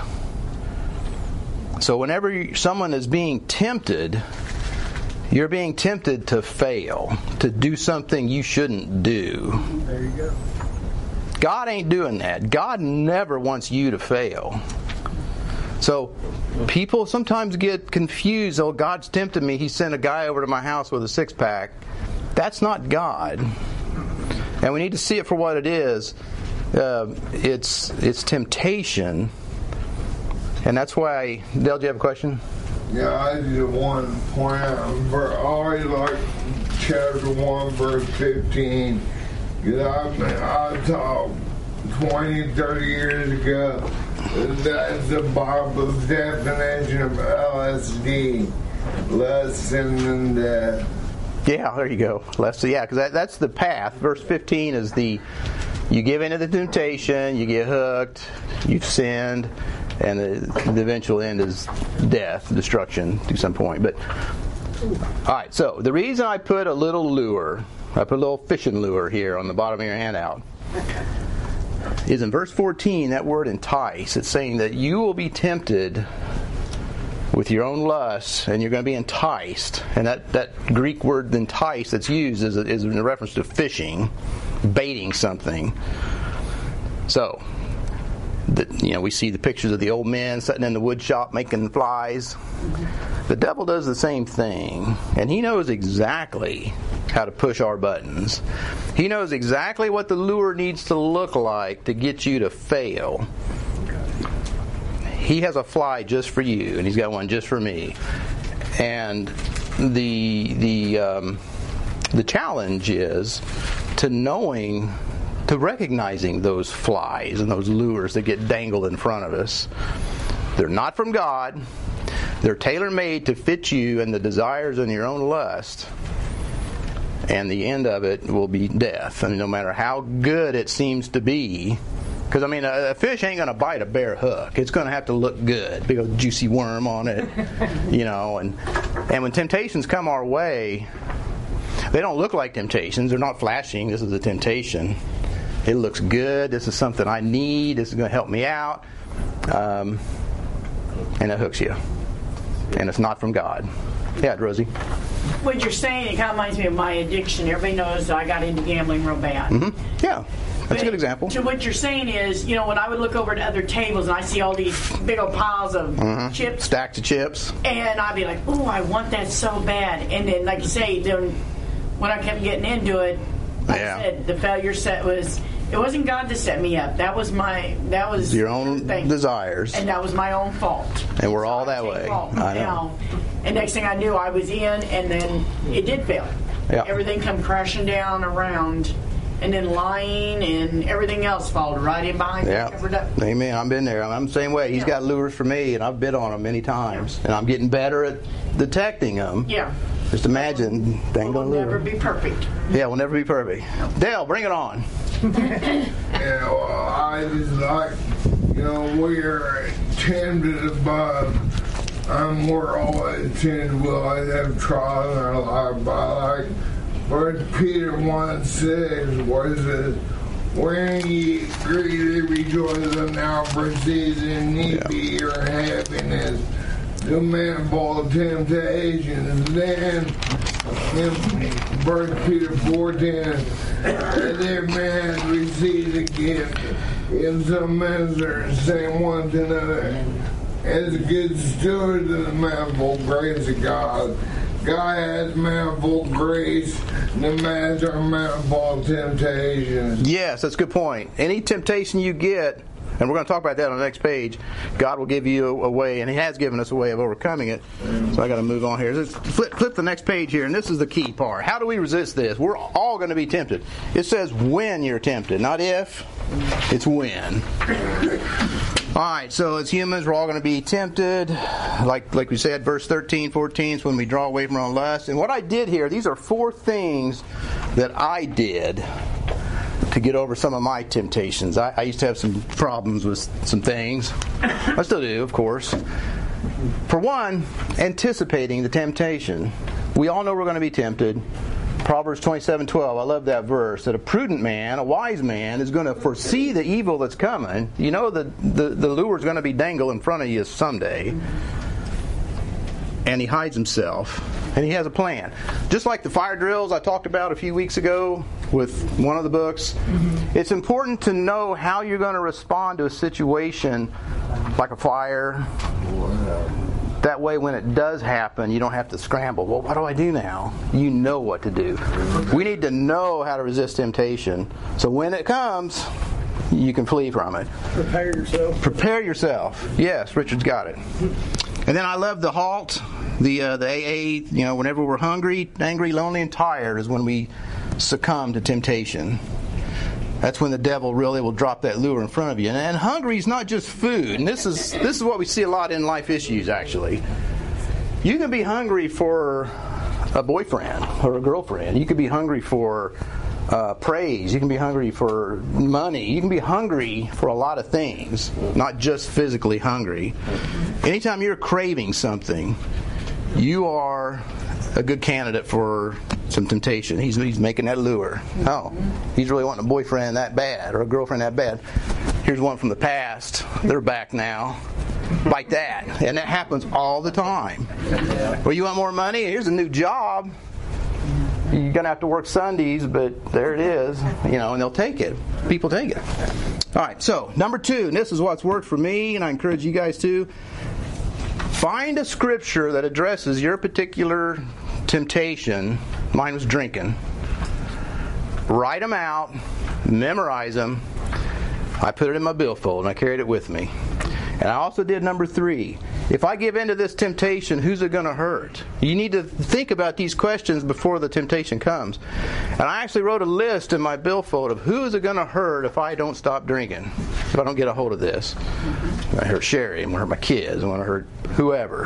Speaker 2: So whenever someone is being tempted, you're being tempted to fail, to do something you shouldn't do.
Speaker 8: There you go.
Speaker 2: God ain't doing that. God never wants you to fail. So people sometimes get confused. Oh, God's tempted me. He sent a guy over to my house with a six-pack. That's not God. And we need to see it for what it is. Uh, it's it's temptation. And that's why... Dale, do you have a question?
Speaker 7: Yeah, I just want to point out, for always like chapter one, verse fifteen, because I mean, I taught twenty, thirty years ago, that's the Bible's definition of L S D, less sin than death.
Speaker 2: Yeah, there you go. Less, yeah, because that, that's the path. Verse fifteen is the, you give into the temptation, you get hooked, you've sinned, and the, the eventual end is death, destruction to some point. But all right, so the reason I put a little lure, I put a little fishing lure here on the bottom of your handout, is in verse fourteen, that word entice. It's saying that you will be tempted with your own lusts, and you're going to be enticed. And that, that Greek word entice that's used is, is in reference to fishing, baiting something. So, the, you know, we see the pictures of the old men sitting in the wood shop making flies. The devil does the same thing, and he knows exactly how to push our buttons. He knows exactly what the lure needs to look like to get you to fail. He has a fly just for you, and he's got one just for me. And the the um, the challenge is to knowing, to recognizing those flies and those lures that get dangled in front of us. They're not from God. They're tailor-made to fit you and the desires and your own lust. And the end of it will be death. I mean, no matter how good it seems to be. Because, I mean, a, a fish ain't going to bite a bare hook. It's going to have to look good. Big old juicy worm on it. You know, and and when temptations come our way, they don't look like temptations. They're not flashing. This is a temptation. It looks good. This is something I need. This is going to help me out. Um, and it hooks you. And it's not from God. Yeah, Rosie.
Speaker 3: What you're saying, it kind of reminds me of my addiction. Everybody knows I got into gambling real bad.
Speaker 2: Mm-hmm. Yeah. That's
Speaker 3: but,
Speaker 2: a good example.
Speaker 3: So what you're saying is, you know, when I would look over at other tables and I see all these big old piles of
Speaker 2: mm-hmm.
Speaker 3: chips.
Speaker 2: Stacks of chips.
Speaker 3: And I'd be like, oh, I want that so bad. And then, like you say, then when I kept getting into it, like
Speaker 2: yeah.
Speaker 3: I said, the failure set was, it wasn't God that set me up. That was my, that was
Speaker 2: your own
Speaker 3: thing.
Speaker 2: desires.
Speaker 3: And that was my own fault.
Speaker 2: And we're all
Speaker 3: so
Speaker 2: that way.
Speaker 3: Fault.
Speaker 2: I know.
Speaker 3: Now, and next thing I knew, I was in, and then it did fail.
Speaker 2: Yeah.
Speaker 3: Everything come crashing down around, and then lying and everything else followed right in behind.
Speaker 2: Yeah. Amen. I've been there. I'm the same way. He's yeah. got lures for me, and I've bid on them many times, and I'm getting better at detecting them.
Speaker 3: Yeah.
Speaker 2: Just imagine, dang
Speaker 3: We'll never be perfect.
Speaker 2: Yeah, we'll never be perfect. Dale, bring it on.
Speaker 7: Yeah, well, I just like, you know, we're tempted above. Um, we're always tempted. We'll always have trials in our life. But I like First Peter one six, where it says, when ye greatly rejoice and now proceeds in need yeah. be your happiness. The manifold temptations. Then in First Peter four ten, as every man receives a gift in some measure, same one to another, as good stewards of the manifold grace of God. God has manifold grace, no matter manifold temptations.
Speaker 2: Yes, that's a good point. Any temptation you get, and we're going to talk about that on the next page, God will give you a way, and He has given us a way of overcoming it. So I got to move on here. Let's flip, flip the next page here, and this is the key part. How do we resist this? We're all going to be tempted. It says when you're tempted, not if. It's when. All right, so as humans, we're all going to be tempted. Like like we said, verse thirteen, fourteen is when we draw away from our own lust. And what I did here, these are four things that I did to get over some of my temptations. I, I used to have some problems with some things. I still do, of course. For one, anticipating the temptation. We all know we're going to be tempted. Proverbs twenty-seven twelve, I love that verse, that a prudent man, a wise man, is going to foresee the evil that's coming. You know that the, the lure is going to be dangled in front of you someday. And he hides himself. And he has a plan. Just like the fire drills I talked about a few weeks ago with one of the books, mm-hmm. it's important to know how you're going to respond to a situation like a fire. That way when it does happen, you don't have to scramble. Well, what do I do now? You know what to do. We need to know how to resist temptation. So when it comes, you can flee from it.
Speaker 9: Prepare yourself.
Speaker 2: Prepare yourself. Yes, Richard's got it. And then I love the HALT, the uh, the A A, you know, whenever we're hungry, angry, lonely, and tired is when we succumb to temptation. That's when the devil really will drop that lure in front of you. And, and hungry is not just food. And this is this is what we see a lot in life issues, actually. You can be hungry for a boyfriend or a girlfriend. You could be hungry for uh, praise. You can be hungry for money. You can be hungry for a lot of things, not just physically hungry. Anytime you're craving something, you are a good candidate for some temptation. He's, he's making that lure. Oh, he's really wanting a boyfriend that bad or a girlfriend that bad. Here's one from the past. They're back now. Like that. And that happens all the time. Well, you want more money? Here's a new job. You're going to have to work Sundays, but there it is. You know, and they'll take it. People take it. All right, so number two, and this is what's worked for me, and I encourage you guys to find a scripture that addresses your particular temptation. Mine was drinking. Write them out, memorize them. I put it in my billfold, and I carried it with me. And I also did number three. If I give in to this temptation, who's it going to hurt? You need to think about these questions before the temptation comes. And I actually wrote a list in my billfold of who is it going to hurt if I don't stop drinking, if I don't get a hold of this. I hurt Sherry, I'm going to hurt my kids, I'm going to hurt whoever.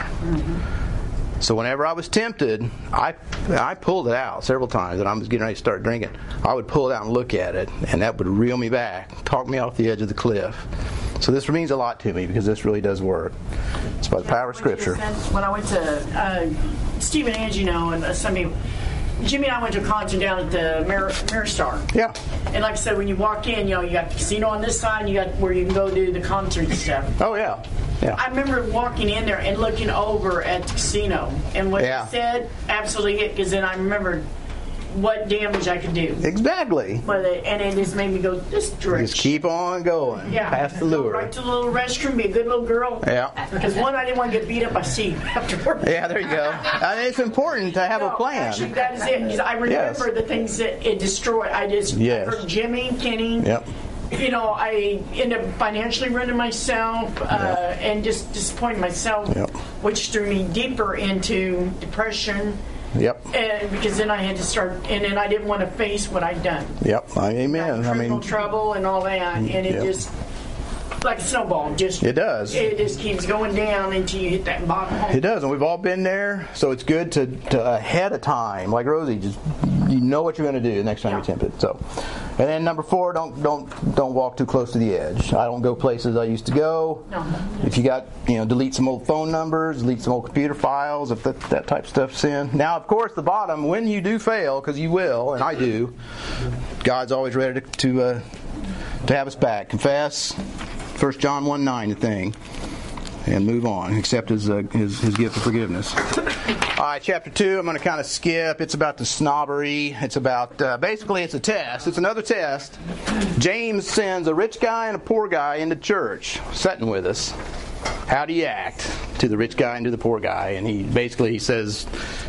Speaker 2: Mm-hmm. So whenever I was tempted, I I pulled it out several times, and I was getting ready to start drinking. I would pull it out and look at it, and that would reel me back, talk me off the edge of the cliff. So this means a lot to me because this really does work. It's by the power of Scripture.
Speaker 3: When I went to uh, Steve and Angie, you know, and uh, some people, Jimmy and I went to a concert down at the Mir- Miristar.
Speaker 2: Yeah.
Speaker 3: And like I said, when you walk in, you know, you got the casino on this side, and you got where you can go do the concert and stuff.
Speaker 2: Oh, yeah. Yeah.
Speaker 3: I remember walking in there and looking over at the casino, and what
Speaker 2: yeah.
Speaker 3: he said absolutely hit, because then I remembered what damage I could do.
Speaker 2: Exactly.
Speaker 3: But it, and it just made me go this direction.
Speaker 2: Just keep on going.
Speaker 3: Yeah.
Speaker 2: Past the lure.
Speaker 3: Go right to the little restroom, be a good little girl.
Speaker 2: Yeah.
Speaker 3: Because one, I didn't want to get beat up by Steve afterwards.
Speaker 2: Yeah, there you go. I mean, it's important to have
Speaker 3: no,
Speaker 2: a plan.
Speaker 3: Actually, that is it. I remember yes. the things that it destroyed. I just
Speaker 2: yes.
Speaker 3: heard Jimmy, Kenny.
Speaker 2: Yep.
Speaker 3: You know, I ended up financially ruining myself uh, yep. and just disappointing myself,
Speaker 2: yep.
Speaker 3: which threw me deeper into depression.
Speaker 2: Yep.
Speaker 3: And because then I had to start, and then I didn't want to face what I'd done.
Speaker 2: Yep. Amen. I mean,
Speaker 3: trouble and all that, and it yep. just like a snowball. Just
Speaker 2: it does.
Speaker 3: It just keeps going down until you hit that bottom hole.
Speaker 2: It does, and we've all been there. So it's good to, to ahead of time, like Rosie, just you know what you're going to do the next time yeah. you're tempted. So, and then number four, don't don't don't walk too close to the edge. I don't go places I used to go.
Speaker 3: No.
Speaker 2: If you got, you know, delete some old phone numbers, delete some old computer files, if that that type of stuff's in. Now, of course, the bottom, when you do fail, because you will, and I do, God's always ready to to, uh, to have us back. Confess, First John one nine, the thing. And move on. Accept his, uh, his his gift of forgiveness. All right, chapter two. I'm going to kind of skip. It's about the snobbery. It's about uh, basically it's a test. It's another test. James sends a rich guy and a poor guy into church, sitting with us. How do you act to the rich guy and to the poor guy? And he basically he says,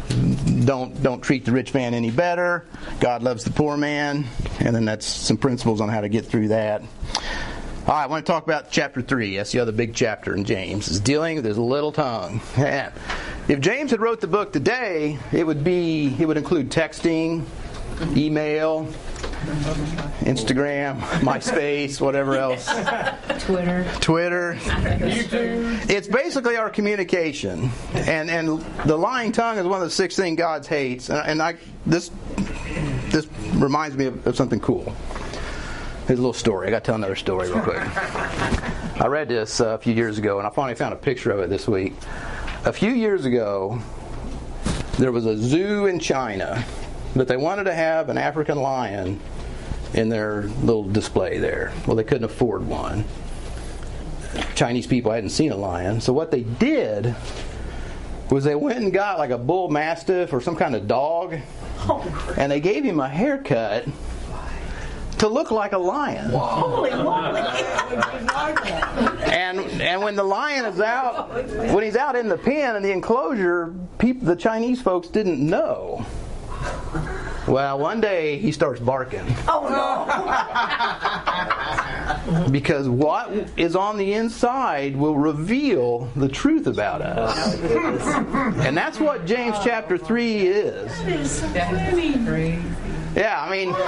Speaker 2: don't don't treat the rich man any better. God loves the poor man. And then that's some principles on how to get through that. All right, I want to talk about chapter three. That's the other big chapter in James. It's dealing with his little tongue. If James had wrote the book today, it would be it would include texting, email, Instagram, MySpace, whatever else.
Speaker 1: Twitter.
Speaker 2: Twitter. YouTube. It's basically our communication. And and the lying tongue is one of the six things God hates. And, and I this this reminds me of, of something cool. Here's a little story. I got to tell another story real quick. I read this uh, a few years ago, and I finally found a picture of it this week. A few years ago, there was a zoo in China, that they wanted to have an African lion in their little display there. Well, they couldn't afford one. Chinese people hadn't seen a lion. So what they did was they went and got like a bull mastiff or some kind of dog, and they gave him a haircut to look like a lion.
Speaker 3: Holy moly!
Speaker 2: And and when the lion is out, when he's out in the pen in the enclosure, people, the Chinese folks didn't know. Well, one day he starts barking.
Speaker 3: Oh
Speaker 2: no! Because what is on the inside will reveal the truth about us. And that's what James chapter three is.
Speaker 3: That is so funny.
Speaker 2: Yeah, I mean,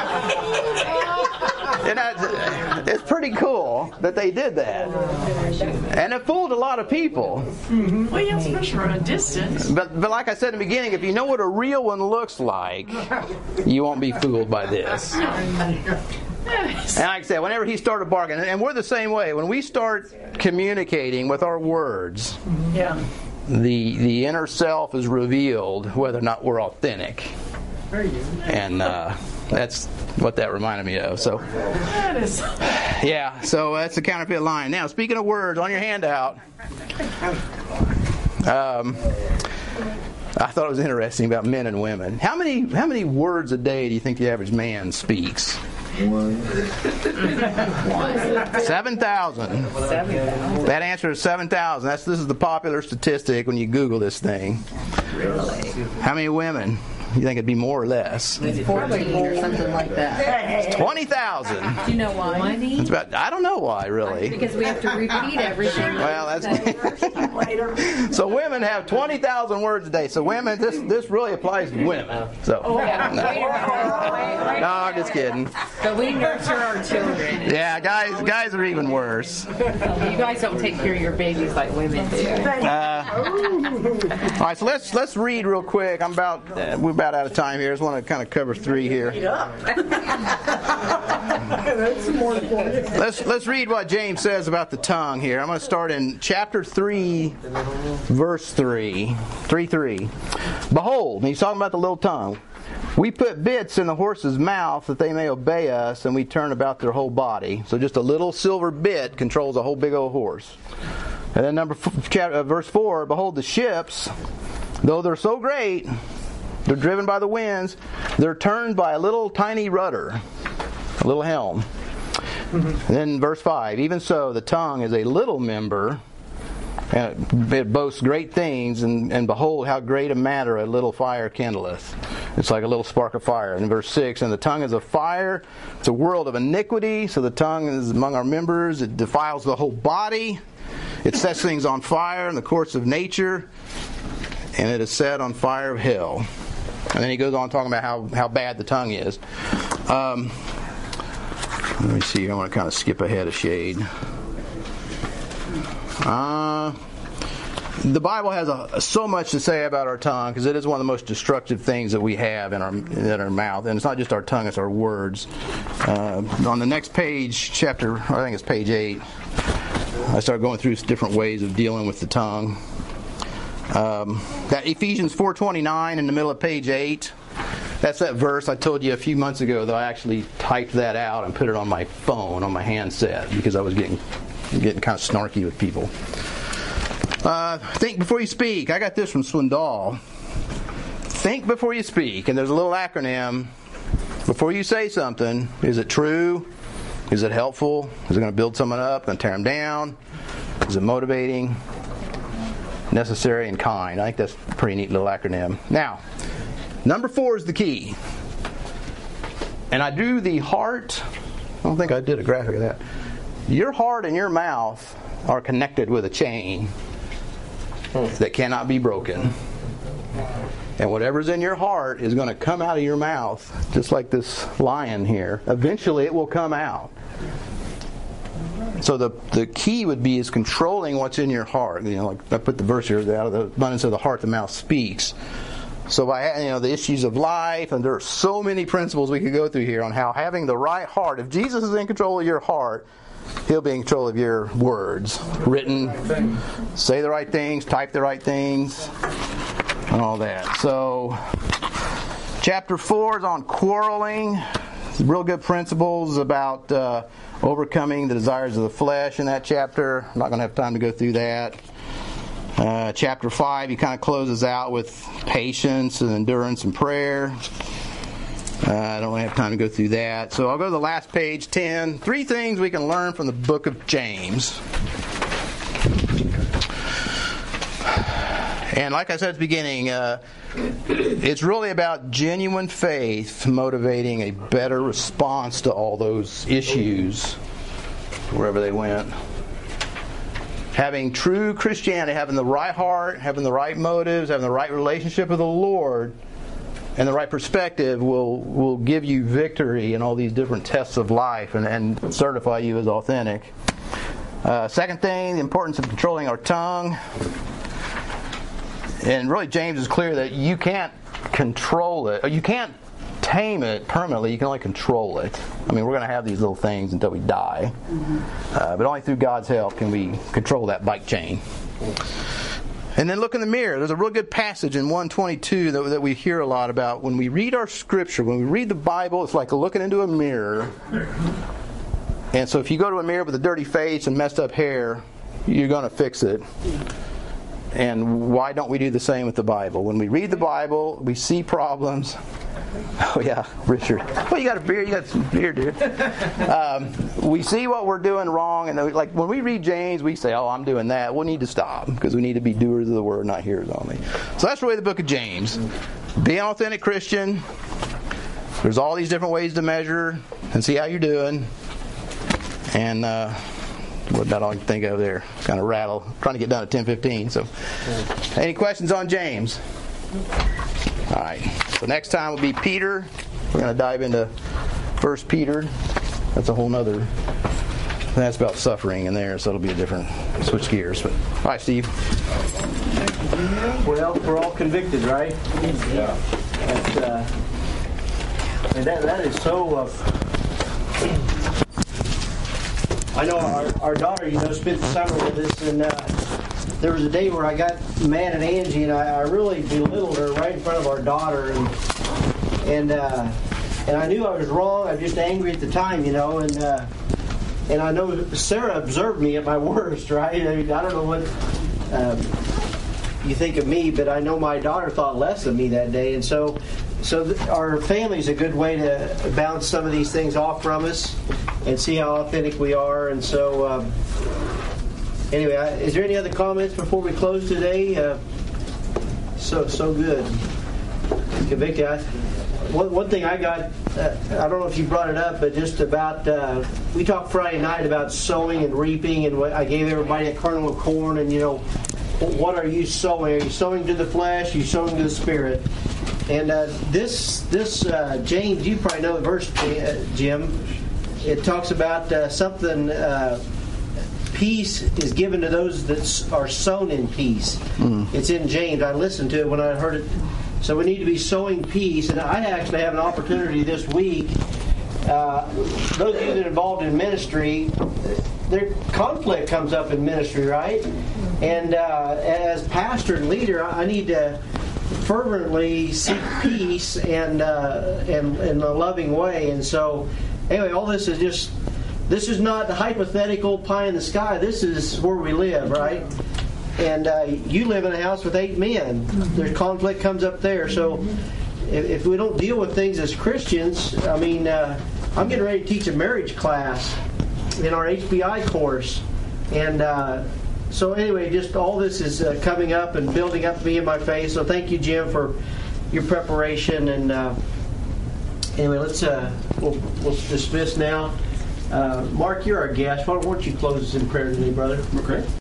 Speaker 2: and that's, it's pretty cool that they did that. And it fooled a lot of people.
Speaker 3: Mm-hmm. Well, yeah, especially from a distance.
Speaker 2: But, but like I said in the beginning, if you know what a real one looks like, you won't be fooled by this. And like I said, whenever he started barking, and we're the same way, when we start communicating with our words,
Speaker 3: yeah.
Speaker 2: the the inner self is revealed whether or not we're authentic. And uh, that's what that reminded me of. So,
Speaker 3: That is.
Speaker 2: yeah, so that's the counterfeit lion. Now, speaking of words, on your handout, um, I thought it was interesting about men and women. How many how many words a day do you think the average man speaks? Seven thousand. That answer is seven thousand. That's this is the popular statistic when you Google this thing.
Speaker 1: Really?
Speaker 2: How many women? You think it'd be more or less?
Speaker 1: fourteen or something like that.
Speaker 2: Twenty thousand.
Speaker 1: Do you know why?
Speaker 2: It's about. I don't know why, really.
Speaker 1: Because we have to repeat everything.
Speaker 2: Well, that's. So women have twenty thousand words a day. So women, this this really applies to women. So.
Speaker 1: Oh, yeah.
Speaker 2: No, no I'm just kidding.
Speaker 1: But we nurture our children.
Speaker 2: Yeah, guys, guys are even worse.
Speaker 1: You guys don't take care of your babies like women do.
Speaker 2: Uh, all right, so let's let's read real quick. I'm about uh, we're about out of time here. I just want to kind of cover three here. let's let's read what James says about the tongue here. I'm going to start in chapter three, verse three, three three. Behold, and he's talking about the little tongue. We put bits in the horse's mouth that they may obey us, and we turn about their whole body. So just a little silver bit controls a whole big old horse. And then number f- chapter, uh, verse four, behold the ships, though they're so great, they're driven by the winds, they're turned by a little tiny rudder, a little helm. Mm-hmm. And then verse five, even so the tongue is a little member, and it boasts great things, and, and behold how great a matter a little fire kindleth. It's like a little spark of fire. In verse six, and the tongue is a fire, it's a world of iniquity, so the tongue is among our members, it defiles the whole body, it sets things on fire in the courts of nature, and it is set on fire of hell. And then he goes on talking about how, how bad the tongue is. Um, let me see, I want to kind of skip ahead a shade. Uh, the Bible has a, so much to say about our tongue because it is one of the most destructive things that we have in our in our mouth, and it's not just our tongue; it's our words. Uh, on the next page, chapter I think it's page eight, I start going through different ways of dealing with the tongue. Um, that Ephesians four twenty-nine in the middle of page eight. That's that verse I told you a few months ago that I actually typed that out and put it on my phone, on my handset, because I was getting getting kind of snarky with people. Uh, think before you speak. I got this from Swindoll. Think before you speak. And there's a little acronym. Before you say something, is it true? Is it helpful? Is it going to build someone up and tear them down? Is it motivating? Necessary and kind. I think that's a pretty neat little acronym. Now, number four is the key. And I drew the heart. I don't think I did a graphic of that. Your heart and your mouth are connected with a chain that cannot be broken. And whatever's in your heart is going to come out of your mouth, just like this lion here. Eventually it will come out. So the the key would be is controlling what's in your heart. You know, like I put the verse here, out of the abundance of the heart the mouth speaks. So by you know the issues of life, and there are so many principles we could go through here on how having the right heart. If Jesus is in control of your heart, He'll be in control of your words, written, say the right things, type the right things, and all that. So Chapter four is on quarreling. Real good principles about uh, overcoming the desires of the flesh in that chapter. I'm not going to have time to go through that. Uh, chapter five, he kind of closes out with patience and endurance and prayer. Uh, I don't have time to go through that. So I'll go to the last page, ten. Three things we can learn from the book of James. And like I said at the beginning, uh, it's really about genuine faith motivating a better response to all those issues, wherever they went. Having true Christianity, having the right heart, having the right motives, having the right relationship with the Lord, and the right perspective will will give you victory in all these different tests of life and, and certify you as authentic. Uh, second thing, the importance of controlling our tongue. And really, James is clear that you can't control it. Or you can't tame it permanently. You can only control it. I mean, we're going to have these little things until we die. Mm-hmm. Uh, but only through God's help can we control that bike chain. And then look in the mirror. There's a real good passage in one twenty-two that, that we hear a lot about. When we read our scripture, when we read the Bible, it's like looking into a mirror. And so if you go to a mirror with a dirty face and messed up hair, you're going to fix it. And why don't we do the same with the Bible? When we read the Bible, we see problems. Oh yeah, Richard. Well, you got a beard. You got some beard, dude. Um, we see what we're doing wrong, and like when we read James, we say, "Oh, I'm doing that." We need to stop because we need to be doers of the word, not hearers only. So that's really the book of James. Be an authentic Christian. There's all these different ways to measure and see how you're doing. And uh, what about all I can think of there? Kind of rattle. Trying to get done at ten fifteen. So, any questions on James? All right. So next time will be Peter. We're going to dive into First Peter. That's a whole nother. That's about suffering in there, so it'll be a different. Switch gears. But all right, Steve.
Speaker 5: Well, we're all convicted, right? Yeah. That's, uh, and that that is so. Uh, I know our, our daughter, you know, spent the summer with us, and uh, there was a day where I got mad at Angie, and I, I really belittled her right in front of our daughter, and and uh, and I knew I was wrong. I was just angry at the time, you know, and uh, and I know Sarah observed me at my worst, right? I mean, I don't know what um, you think of me, but I know my daughter thought less of me that day, and so. So th- our family is a good way to bounce some of these things off from us and see how authentic we are. And so, um, anyway, I, is there any other comments before we close today? Uh, so so good, convicted. I, one, one thing I got, uh, I don't know if you brought it up, but just about uh, we talked Friday night about sowing and reaping, and what I gave everybody a kernel of corn, and you know, what are you sowing? Are you sowing to the flesh? Are you sowing to the spirit? And uh, this, this uh, James, you probably know the verse, uh, Jim. It talks about uh, something, uh, peace is given to those that are sown in peace. Mm. It's in James. I listened to it when I heard it. So we need to be sowing peace. And I actually have an opportunity this week. Uh, those of you that are involved in ministry, their conflict comes up in ministry, right? And uh, as pastor and leader, I need to fervently seek peace and uh, and in a loving way. And so, anyway, all this is just this is not the hypothetical pie in the sky. This is where we live, right? And uh, you live in a house with eight men. There's conflict comes up there. So, if, if we don't deal with things as Christians, I mean, uh, I'm getting ready to teach a marriage class in our H B I course, and. Uh, So anyway, just all this is uh, coming up and building up me in my faith. So thank you, Jim, for your preparation. And uh, anyway, let's uh, we'll, we'll dismiss now. Uh, Mark, you're our guest. Why don't you close us in prayer today, brother?
Speaker 9: Okay.